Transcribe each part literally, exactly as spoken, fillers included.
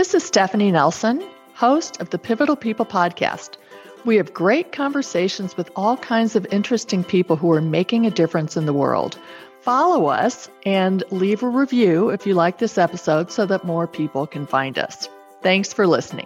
This is Stephanie Nelson, host of the Pivotal People podcast. We have great conversations with all kinds of interesting people who are making a difference in the world. Follow us and leave a review if you like this episode so that more people can find us. Thanks for listening.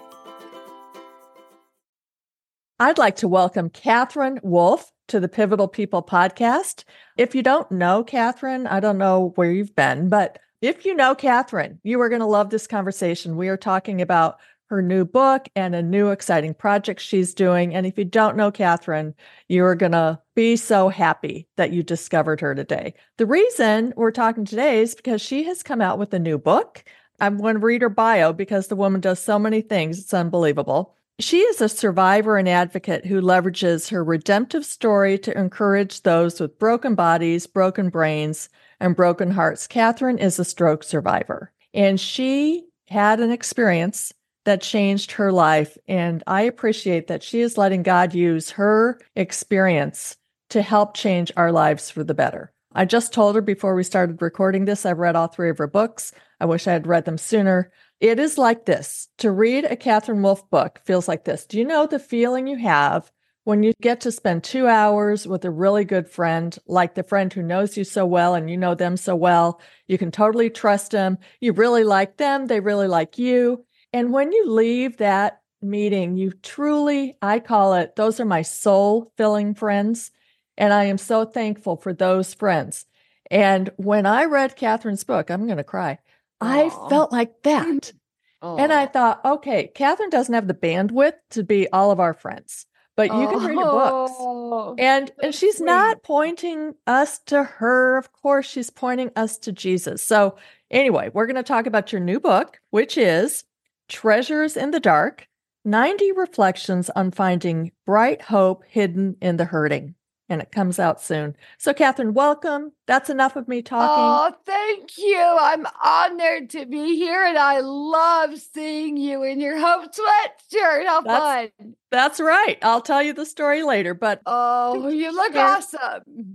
I'd like to welcome Katherine Wolf to the Pivotal People podcast. If you don't know Katherine, I don't know where you've been, but if you know Katherine, you are going to love this conversation. We are talking about her new book and a new exciting project she's doing. And if you don't know Katherine, you're going to be so happy that you discovered her today. The reason we're talking today is because she has come out with a new book. I'm going to read her bio because the woman does so many things. It's unbelievable. She is a survivor and advocate who leverages her redemptive story to encourage those with broken bodies, broken brains, and broken hearts. Katherine is a stroke survivor, and she had an experience that changed her life. And I appreciate that she is letting God use her experience to help change our lives for the better. I just told her before we started recording this, I've read all three of her books. I wish I had read them sooner. It is like this. To read a Katherine Wolf book feels like this. Do you know the feeling you have when you get to spend two hours with a really good friend, like the friend who knows you so well and you know them so well? You can totally trust them. You really like them. They really like you. And when you leave that meeting, you truly, I call it, those are my soul-filling friends. And I am so thankful for those friends. And when I read Katherine's book, I'm going to cry. I Aww. felt like that. Aww. And I thought, okay, Katherine doesn't have the bandwidth to be all of our friends, but you can read her books. And, and she's sweet. not pointing us to her. Of course, she's pointing us to Jesus. So anyway, we're going to talk about your new book, which is Treasures in the Dark, ninety Reflections on Finding Bright Hope Hidden in the Hurting. And it comes out soon. So, Katherine, welcome. That's enough of me talking. Oh, thank you. I'm honored to be here, and I love seeing you in your Hope sweatshirt. How that's, fun. That's right. I'll tell you the story later, but... Oh, you look share... awesome.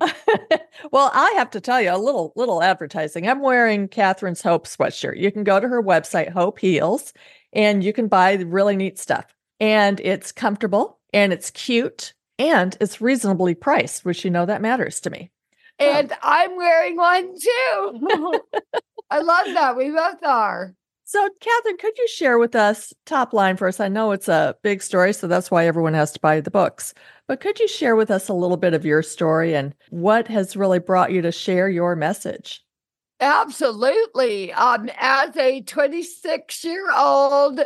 Well, I have to tell you a little, little advertising. I'm wearing Katherine's Hope sweatshirt. You can go to her website, Hope Heals, and you can buy the really neat stuff. And it's comfortable, and it's cute, and it's reasonably priced, which you know that matters to me. And um, I'm wearing one too. I love that. We both are. So, Katherine, could you share with us top line for us? I know it's a big story, so that's why everyone has to buy the books. But could you share with us a little bit of your story and what has really brought you to share your message? Absolutely. Um, as a twenty-six-year-old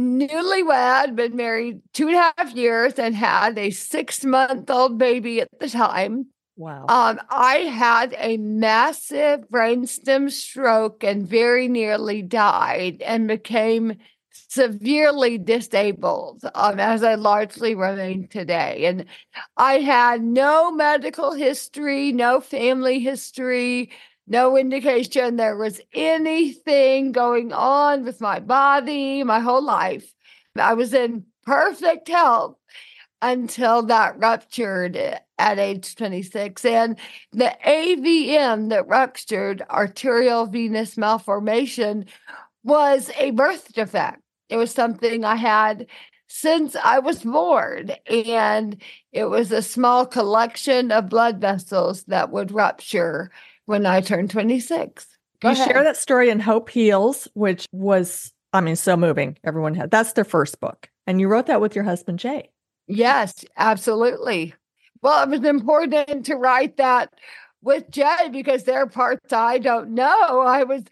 newlywed, been married two and a half years and had a six-month-old baby at the time. Wow. Um, I had a massive brainstem stroke and very nearly died and became severely disabled, um, as I largely remain today. And I had no medical history, no family history, no indication there was anything going on with my body my whole life. I was in perfect health until that ruptured at age twenty-six. And the A V M that ruptured, arterial venous malformation, was a birth defect. It was something I had since I was born. And it was a small collection of blood vessels that would rupture when I turned twenty-six. Go you ahead. Share that story in Hope Heals, which was, I mean, so moving. Everyone had, that's their first book. And you wrote that with your husband, Jay. Yes, absolutely. Well, it was important to write that with Jay because there are parts I don't know. I was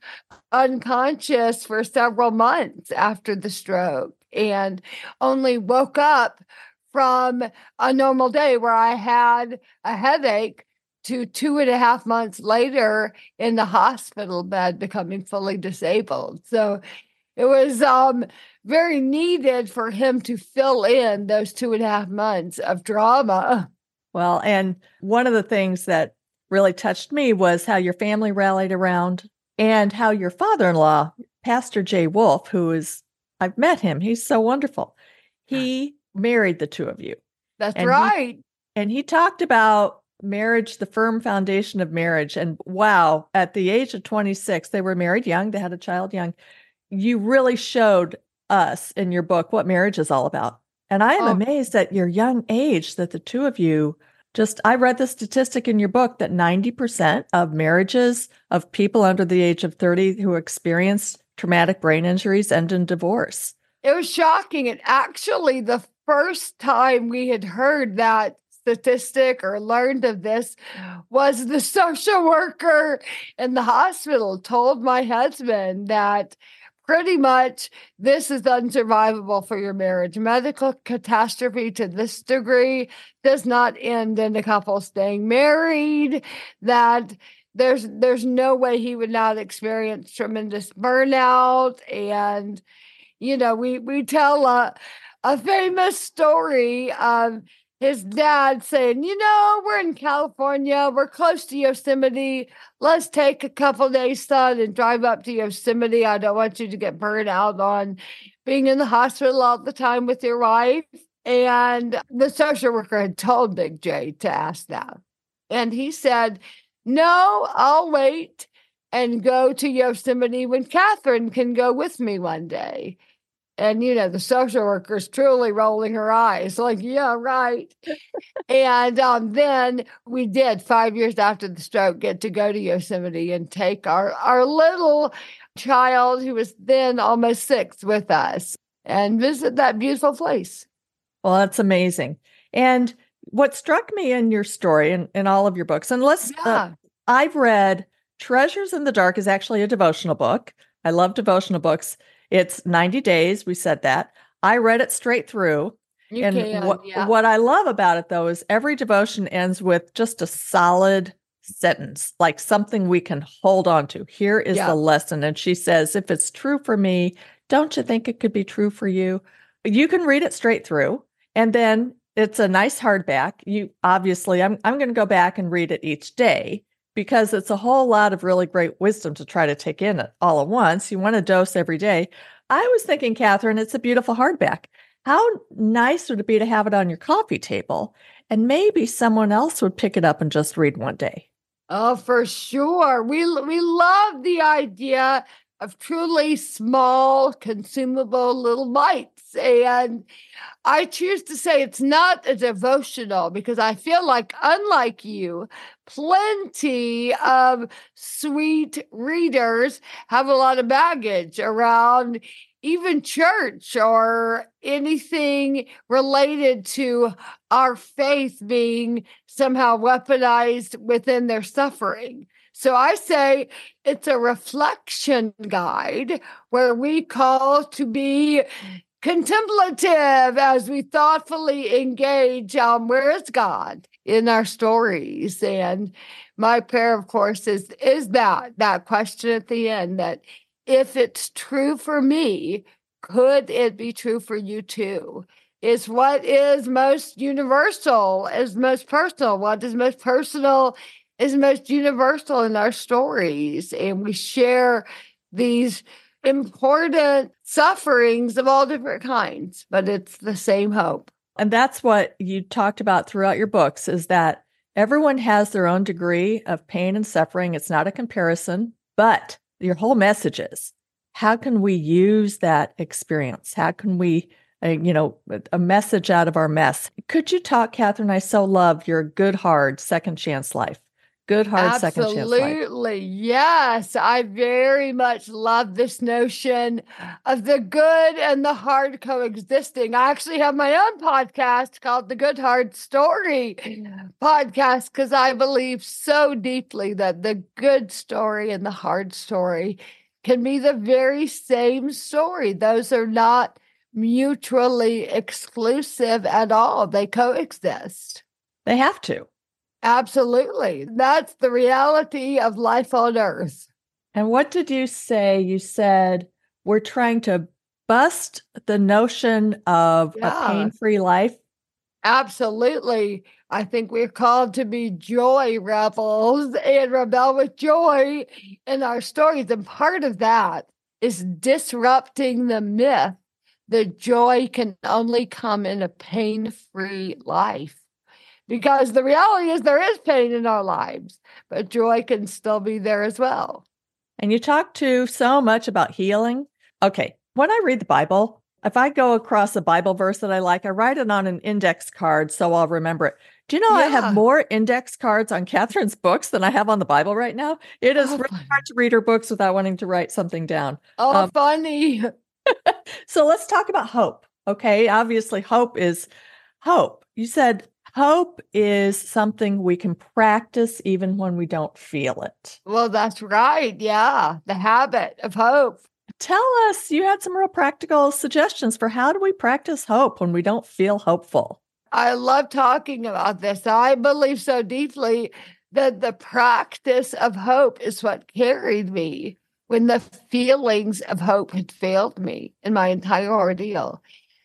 unconscious for several months after the stroke and only woke up from a normal day where I had a headache to two and a half months later in the hospital bed becoming fully disabled. So it was um, very needed for him to fill in those two and a half months of drama. Well, and one of the things that really touched me was how your family rallied around and how your father-in-law, Pastor Jay Wolf, who is, I've met him. He's so wonderful. He married the two of you. That's and right. He, and he talked about marriage, the firm foundation of marriage. And wow, at the age of twenty-six, they were married young. They had a child young. You really showed us in your book what marriage is all about. And I am Oh. amazed at your young age that the two of you just, I read the statistic in your book that ninety percent of marriages of people under the age of thirty who experienced traumatic brain injuries end in divorce. It was shocking. And actually, the first time we had heard that statistic or learned of this was the social worker in the hospital told my husband that pretty much this is unsurvivable for your marriage. Medical catastrophe to this degree does not end in a couple staying married, that there's there's no way he would not experience tremendous burnout. And you know, we we tell a, a famous story of his dad saying, you know, we're in California, we're close to Yosemite. Let's take a couple days, son, and drive up to Yosemite. I don't want you to get burned out on being in the hospital all the time with your wife. And the social worker had told Big J to ask that. And he said, no, I'll wait and go to Yosemite when Catherine can go with me one day. And, you know, the social worker's truly rolling her eyes like, yeah, right. and um, then we did, five years after the stroke, get to go to Yosemite and take our, our little child, who was then almost six, with us and visit that beautiful place. Well, that's amazing. And what struck me in your story and in all of your books, and let's, Yeah. uh, I've read Treasures in the Dark is actually a devotional book. I love devotional books. It's ninety days. We said that. I read it straight through. You and can, what, yeah. what I love about it, though, is every devotion ends with just a solid sentence, like something we can hold on to. Here is Yeah. the lesson. And she says, if it's true for me, don't you think it could be true for you? You can read it straight through. And then it's a nice hardback. You obviously, I'm, I'm going to go back and read it each day, because it's a whole lot of really great wisdom to try to take in all at once. You want a dose every day. I was thinking, Catherine, it's a beautiful hardback. How nice would it be to have it on your coffee table? And maybe someone else would pick it up and just read one day. Oh, for sure. We, we love the idea of truly small, consumable little bites. And I choose to say it's not a devotional because I feel like, unlike you, plenty of sweet readers have a lot of baggage around even church or anything related to our faith being somehow weaponized within their suffering. So I say it's a reflection guide where we call to be contemplative as we thoughtfully engage on where is God in our stories. And my prayer, of course, is, is that, that question at the end, that if it's true for me, could it be true for you too? Is what is most universal, is most personal. What is most personal is most universal in our stories. And we share these important sufferings of all different kinds, but it's the same hope. And that's what you talked about throughout your books, is that everyone has their own degree of pain and suffering. It's not a comparison, but your whole message is, how can we use that experience? How can we, uh, you know, a message out of our mess? Could you talk, Catherine? I so love your good, hard, second chance life. Good, hard, second chance life. Absolutely. Yes. I very much love this notion of the good and the hard coexisting. I actually have my own podcast called the Good Hard Story podcast, because I believe so deeply that the good story and the hard story can be the very same story. Those are not mutually exclusive at all. They coexist. They have to. Absolutely. That's the reality of life on earth. And what did you say? You said we're trying to bust the notion of Yeah. a pain-free life. Absolutely. I think we're called to be joy rebels and rebel with joy in our stories. And part of that is disrupting the myth that joy can only come in a pain-free life. Because the reality is there is pain in our lives, but joy can still be there as well. And you talk to so much about healing. Okay, when I read the Bible, if I go across a Bible verse that I like, I write it on an index card so I'll remember it. Do you know yeah. I have more index cards on Catherine's books than I have on the Bible right now? It is oh, really funny. hard to read her books without wanting to write something down. Oh, um, funny. So let's talk about hope. Okay. Obviously, hope is hope. You said hope is something we can practice even when we don't feel it. Well, that's right. Yeah. The habit of hope. Tell us, you had some real practical suggestions for how do we practice hope when we don't feel hopeful? I love talking about this. I believe so deeply that the practice of hope is what carried me when the feelings of hope had failed me in my entire ordeal.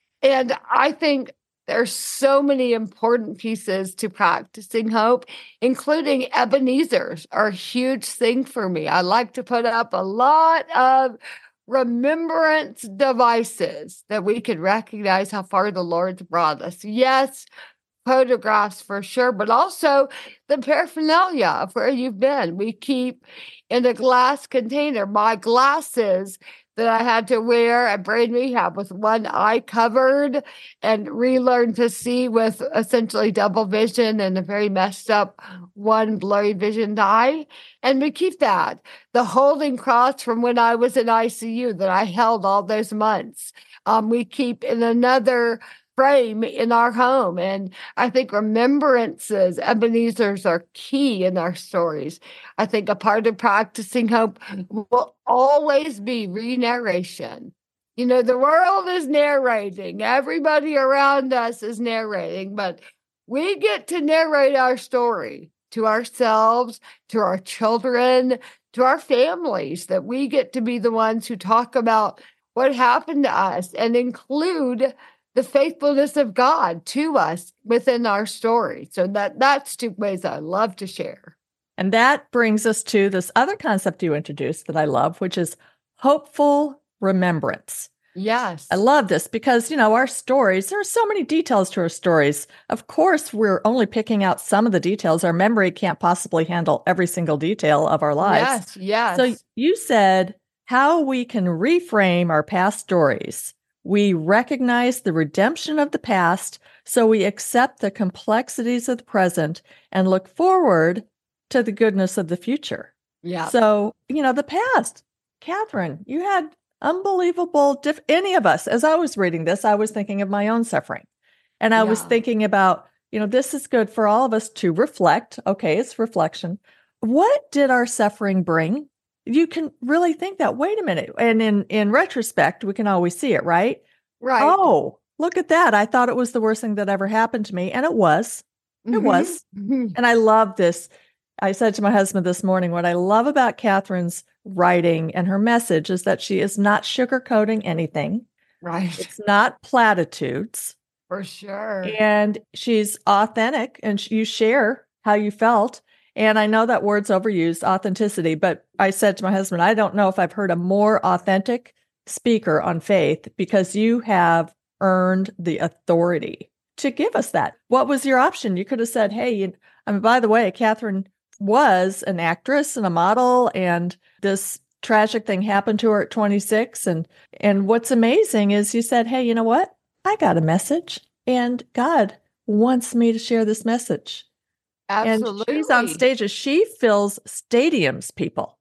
And I think there's so many important pieces to practicing hope, including Ebenezer's are a huge thing for me. I like to put up a lot of remembrance devices that we can recognize how far the Lord's brought us. Yes, photographs for sure, but also the paraphernalia of where you've been. We keep in a glass container my glasses that I had to wear at brain rehab with one eye covered and relearn to see with essentially double vision and a very messed up one blurry visioned eye. And we keep that. The holding cross from when I was in I C U that I held all those months. Um, we keep in another frame in our home. And I think remembrances, Ebenezer's are key in our stories. I think a part of practicing hope will always be re-narration. You know, the world is narrating. Everybody around us is narrating, but we get to narrate our story to ourselves, to our children, to our families, that we get to be the ones who talk about what happened to us and include the faithfulness of God to us within our story. So that that's two ways I love to share. And that brings us to this other concept you introduced that I love, which is hopeful remembrance. Yes. I love this because, you know, our stories, there are so many details to our stories. Of course, we're only picking out some of the details. Our memory can't possibly handle every single detail of our lives. Yes, yes. So you said how we can reframe our past stories. We recognize the redemption of the past, so we accept the complexities of the present and look forward to the goodness of the future. Yeah. So, you know, the past, Catherine, you had unbelievable, diff- any of us, as I was reading this, I was thinking of my own suffering. And I yeah. was thinking about, you know, this is good for all of us to reflect. Okay, it's reflection. What did our suffering bring? You can really think that, wait a minute. And in, in retrospect, we can always see it, right? Right. Oh, look at that. I thought it was the worst thing that ever happened to me. And it was. It mm-hmm. was. Mm-hmm. And I love this. I said to my husband this morning, what I love about Catherine's writing and her message is that she is not sugarcoating anything. Right. It's not platitudes. For sure. And she's authentic and you share how you felt. And I know that word's overused, authenticity, but I said to my husband, I don't know if I've heard a more authentic speaker on faith because you have earned the authority to give us that. What was your option? You could have said, hey, you, I mean, by the way, Catherine was an actress and a model, and this tragic thing happened to her at twenty-six. And, and what's amazing is you said, hey, you know what? I got a message and God wants me to share this message. Absolutely. And she's on stages. She fills stadiums, people.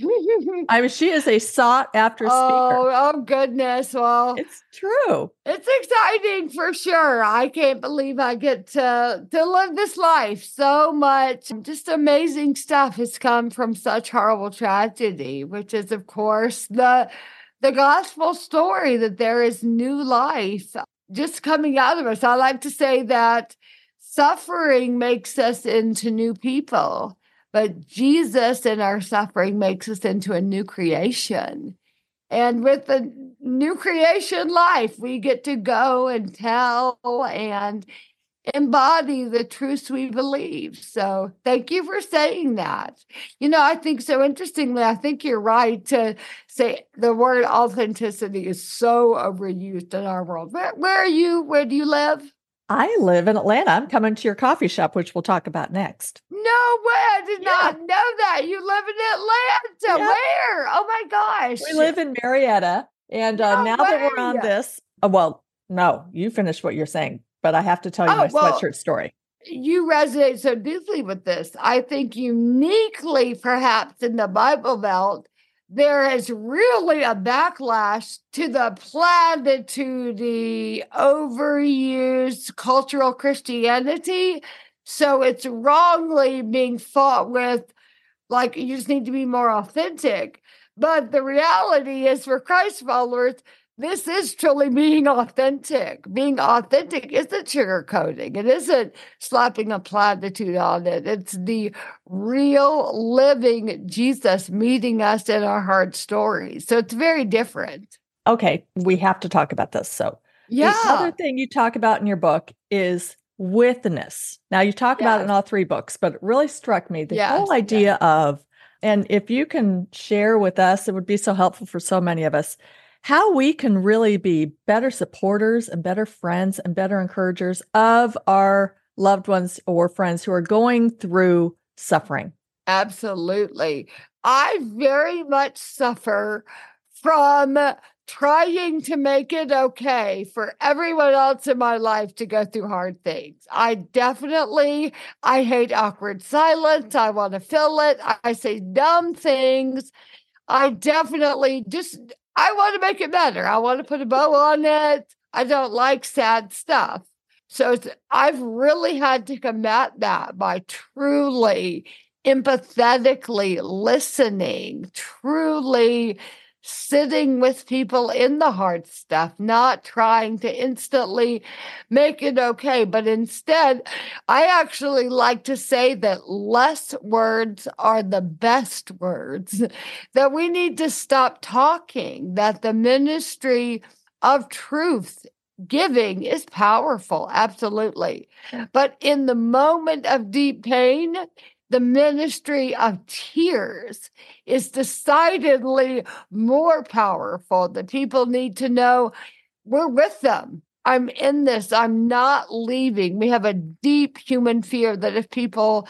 I mean, she is a sought after speaker. Oh, oh, goodness. Well, it's true. It's exciting for sure. I can't believe I get to, to live this life. So much, just amazing stuff has come from such horrible tragedy, which is, of course, the, the gospel story that there is new life just coming out of us. I like to say that suffering makes us into new people, but Jesus in our suffering makes us into a new creation. And with the new creation life, we get to go and tell and embody the truths we believe. So thank you for saying that. You know, I think so interestingly, I think you're right to say the word authenticity is so overused in our world. Where, where are you? Where do you live? I live in Atlanta. I'm coming to your coffee shop, which we'll talk about next. No way. I did yeah. not know that. You live in Atlanta. Yeah. Where? Oh my gosh. We live in Marietta. And uh, no now way. that we're on this, Oh, well, no, you finish what you're saying, but I have to tell you Oh, my well, sweatshirt story. you resonate so deeply with this. I think uniquely, perhaps in the Bible Belt, there is really a backlash to the platitude, overused cultural Christianity. So it's wrongly being fought with, like, you just need to be more authentic. But the reality is, for Christ followers, this is truly being authentic. Being authentic isn't sugarcoating. It isn't slapping a platitude on it. It's the real living Jesus meeting us in our hard stories. So it's very different. Okay, we have to talk about this. So Yeah. the other thing you talk about in your book is witness. Now you talk about it in Yes. all three books, but it really struck me the Yes, whole idea of, and if you can share with us, it would be so helpful for so many of us, how we can really be better supporters and better friends and better encouragers of our loved ones or friends who are going through suffering. Absolutely. I very much suffer from trying to make it okay for everyone else in my life to go through hard things. I definitely, I hate awkward silence. I want to fill it. I say dumb things. I definitely just, I want to make it better. I want to put a bow on it. I don't like sad stuff. So it's, I've really had to combat that by truly empathetically listening, truly sitting with people in the hard stuff, not trying to instantly make it okay. But instead, I actually like to say that less words are the best words, that we need to stop talking, that the ministry of truth giving is powerful, absolutely. But in the moment of deep pain, the ministry of tears is decidedly more powerful. The people need to know we're with them. I'm in this. I'm not leaving. We have a deep human fear that if people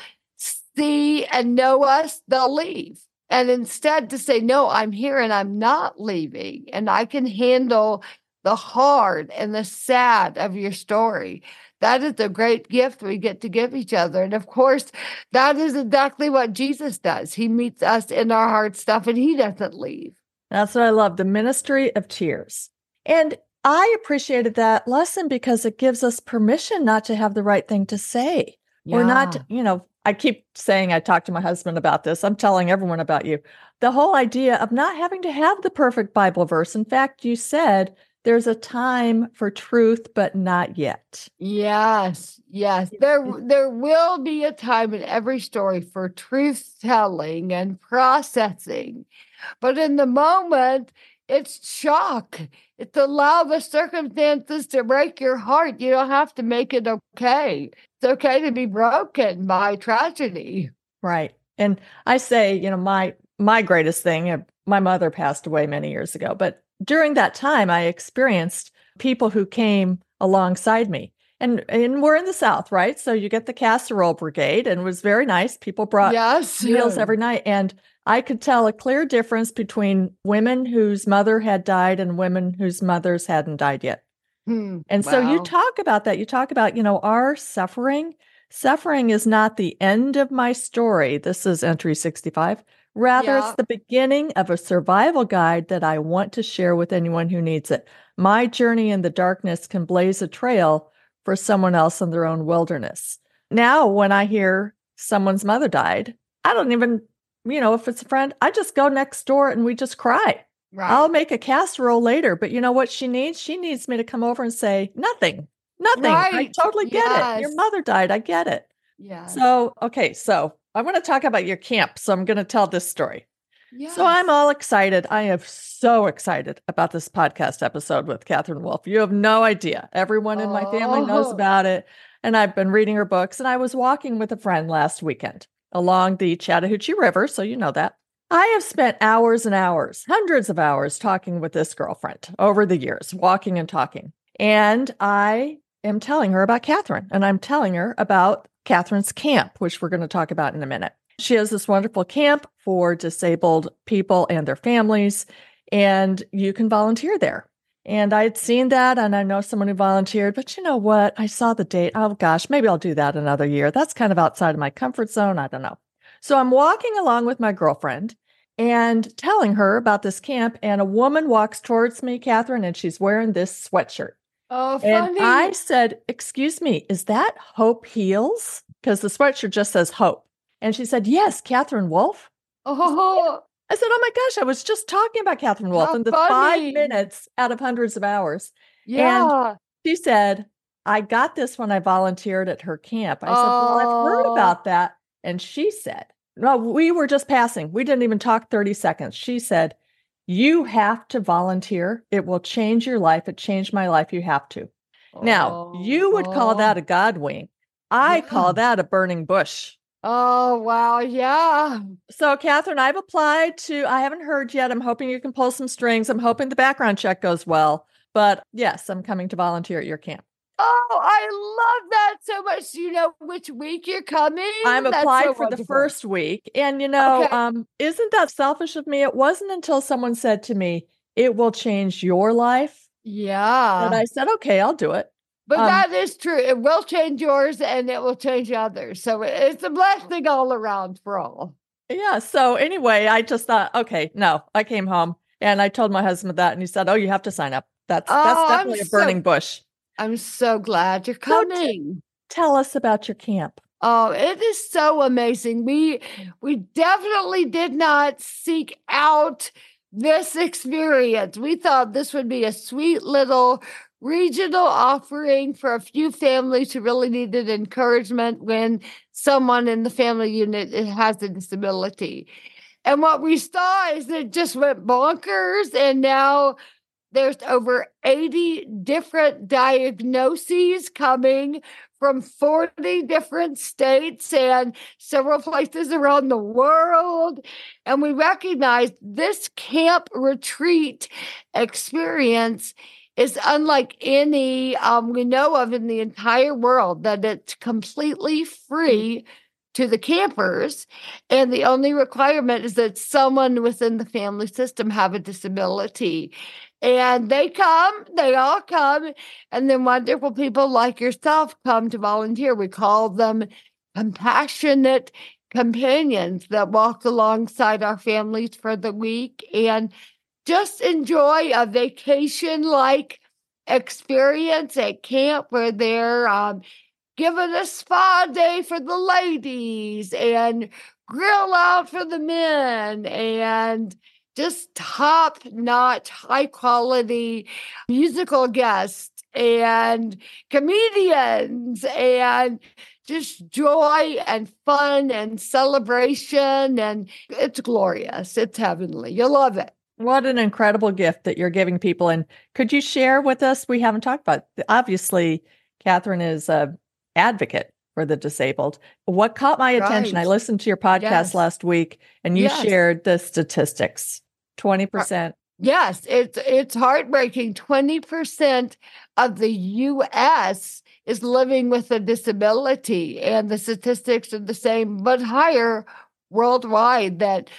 see and know us, they'll leave. And instead to say, no, I'm here and I'm not leaving. And I can handle the hard and the sad of your story. That is the great gift we get to give each other. And of course, that is exactly what Jesus does. He meets us in our hard stuff and he doesn't leave. That's what I love, the ministry of tears. And I appreciated that lesson because it gives us permission not to have the right thing to say. Yeah. Or not, you know, I keep saying, I talked to my husband about this. I'm telling everyone about you. The whole idea of not having to have the perfect Bible verse. In fact, you said, there's a time for truth, but not yet. Yes, yes. There, there will be a time in every story for truth telling and processing. But in the moment, it's shock. It's allow the circumstances to break your heart. You don't have to make it okay. It's okay to be broken by tragedy. Right. And I say, you know, my my greatest thing, my mother passed away many years ago, but during that time, I experienced people who came alongside me. And, and we're in the South, right? So you get the casserole brigade, and it was very nice. People brought yes. meals every night. And I could tell a clear difference between women whose mother had died and women whose mothers hadn't died yet. Hmm. And wow. so you talk about that. You talk about, you know, our suffering. Suffering is not the end of my story. This is entry sixty-five. Rather, yeah. It's the beginning of a survival guide that I want to share with anyone who needs it. My journey in the darkness can blaze a trail for someone else in their own wilderness. Now, when I hear someone's mother died, I don't even, you know, if it's a friend, I just go next door and we just cry. Right. I'll make a casserole later, but you know what she needs? She needs me to come over and say, nothing, nothing. Right. I totally get yes. it. Your mother died. I get it. Yeah. So, okay. So I want to talk about your camp. So I'm going to tell this story. Yes. So I'm all excited. I am so excited about this podcast episode with Katherine Wolf. You have no idea. Everyone in my family knows Oh. about it. And I've been reading her books. And I was walking with a friend last weekend along the Chattahoochee River. So you know that. I have spent hours and hours, hundreds of hours talking with this girlfriend over the years, walking and talking. And I am telling her about Katherine. And I'm telling her about Katherine's camp, which we're going to talk about in a minute. She has this wonderful camp for disabled people and their families, and you can volunteer there. And I had seen that, and I know someone who volunteered, but you know what? I saw the date. Oh gosh, maybe I'll do that another year. That's kind of outside of my comfort zone. I don't know. So I'm walking along with my girlfriend and telling her about this camp, and a woman walks towards me, Catherine, and she's wearing this sweatshirt. Oh, And funny. I said, "Excuse me, is that Hope Heals?" Because the sweatshirt just says Hope. And she said, "Yes, Catherine Wolf." Oh, I said, "Oh my gosh, I was just talking about Catherine Wolf how in the funny. five minutes out of hundreds of hours." And Yeah. she said, "I got this when I volunteered at her camp." I said, "Well, I've heard Oh, about that." And she said, "No, we were just passing. We didn't even talk thirty seconds." She said, "You have to volunteer. It will change your life. It changed my life. You have to." Now, you would call oh, that a God wink. I yeah. call that a burning bush. Oh, wow. Yeah. So, Catherine, I've applied to, I haven't heard yet. I'm hoping you can pull some strings. I'm hoping the background check goes well. But yes, I'm coming to volunteer at your camp. Oh, I love that so much. Do you know which week you're coming? I'm That's applied so for the wonderful. first week. And, you know, Okay. um, isn't that selfish of me? It wasn't until someone said to me, "It will change your life," that Yeah. I said, "Okay, I'll do it." But Um, that is true. It will change yours and it will change others. So it's a blessing all around for all. yeah. So anyway, I just thought, okay, no, I came home and I told my husband that, and he said, "Oh, you have to sign up. That's, that's Oh, I'm definitely a burning so bush." I'm so glad you're So t- coming. tell us about your camp. Oh, it is so amazing. We we definitely did not seek out this experience. We thought this would be a sweet little regional offering for a few families who really needed encouragement when someone in the family unit has a disability. And what we saw is it just went bonkers, and now there's over eighty different diagnoses coming from forty different states and several places around the world. And we recognize this camp retreat experience is unlike any um, we know of in the entire world, that it's completely free to the campers. And the only requirement is that someone within the family system have a disability. And they come, they all come, and then wonderful people like yourself come to volunteer. We call them compassionate companions that walk alongside our families for the week and just enjoy a vacation-like experience at camp where they're um, given a spa day for the ladies and grill out for the men and just top-notch, high-quality musical guests and comedians and just joy and fun and celebration. And it's glorious. It's heavenly. You'll love it. What an incredible gift that you're giving people. And could you share with us? We haven't talked about, obviously, Catherine is a advocate for the disabled. What caught my attention, Right. I listened to your podcast Yes. last week, and you Yes. shared the statistics. twenty percent. Yes, it's it's heartbreaking. twenty percent of the U S is living with a disability, and the statistics are the same, but higher worldwide, that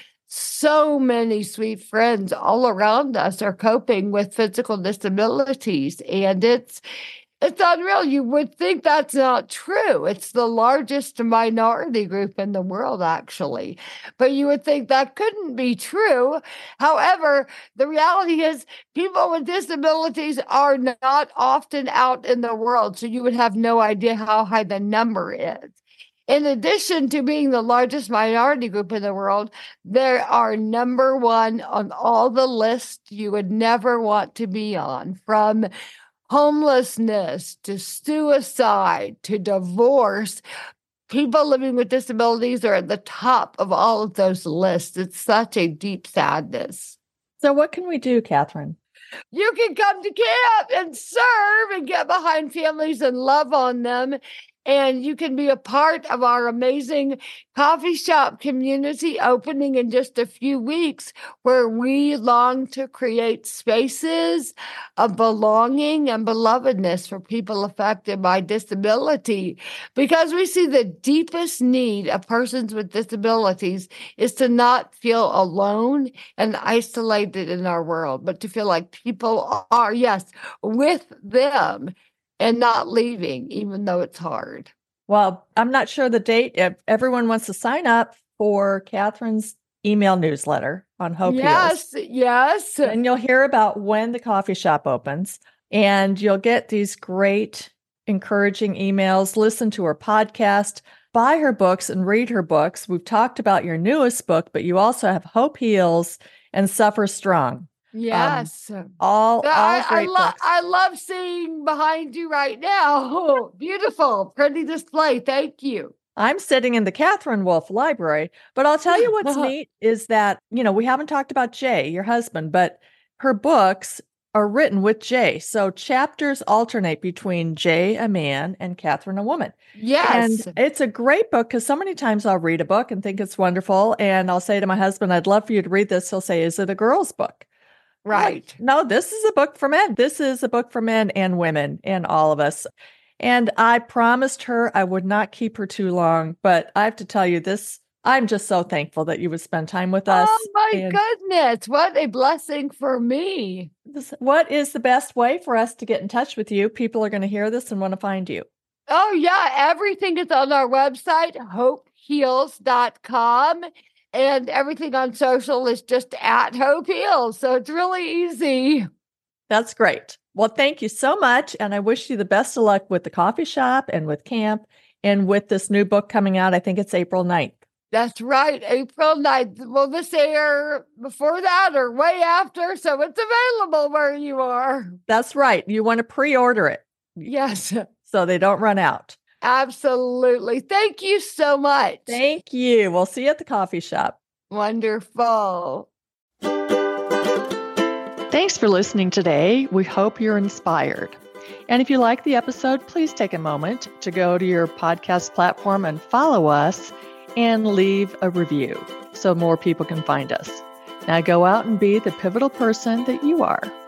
so many sweet friends all around us are coping with physical disabilities. And it's It's unreal. You would think that's not true. It's the largest minority group in the world, actually. But you would think that couldn't be true. However, the reality is people with disabilities are not often out in the world, so you would have no idea how high the number is. In addition to being the largest minority group in the world, they are number one on all the lists you would never want to be on, from homelessness to suicide to divorce. People living with disabilities are at the top of all of those lists. It's such a deep sadness. So what can we do, Catherine? You can come to camp and serve and get behind families and love on them And you can be a part of our amazing coffee shop community opening in just a few weeks, where we long to create spaces of belonging and belovedness for people affected by disability, because we see the deepest need of persons with disabilities is to not feel alone and isolated in our world, but to feel like people are, yes, with them and not leaving, even though it's hard. Well, I'm not sure the date. If everyone wants to sign up for Catherine's email newsletter on Hope Yes, Heals, yes. then you'll hear about when the coffee shop opens, and you'll get these great, encouraging emails. Listen to her podcast, buy her books, and read her books. We've talked about your newest book, but you also have Hope Heals and Suffer Strong. Yes. Um, all, all I, great I, lo- books. I love seeing behind you right now. Oh, beautiful, pretty display. Thank you. I'm sitting in the Catherine Wolf Library, but I'll tell you what's neat is that, you know, we haven't talked about Jay, your husband, but her books are written with Jay. So chapters alternate between Jay, a man, and Catherine, a woman. Yes. And it's a great book because so many times I'll read a book and think it's wonderful. And I'll say to my husband, I'd love for you to read this. He'll say, is it a girl's book? Right. Like, no, this is a book for men. This is a book for men and women and all of us. And I promised her I would not keep her too long, but I have to tell you this, I'm just so thankful that you would spend time with us. Oh my And goodness, what a blessing for me. this, what is the best way for us to get in touch with you? People are going to hear this and want to find you. Oh yeah, everything is on our website, hope heals dot com. And everything on social is just at Hope Heals. So it's really easy. That's great. Well, thank you so much. And I wish you the best of luck with the coffee shop and with camp and with this new book coming out. I think it's April ninth. That's right. April ninth. Will this air before that or way after? So it's available where you are. That's right. You want to pre-order it. Yes. So they don't run out. Absolutely. Thank you so much. Thank you. We'll see you at the coffee shop. Wonderful. Thanks for listening today. We hope you're inspired. And if you like the episode, please take a moment to go to your podcast platform and follow us and leave a review so more people can find us. Now go out and be the pivotal person that you are.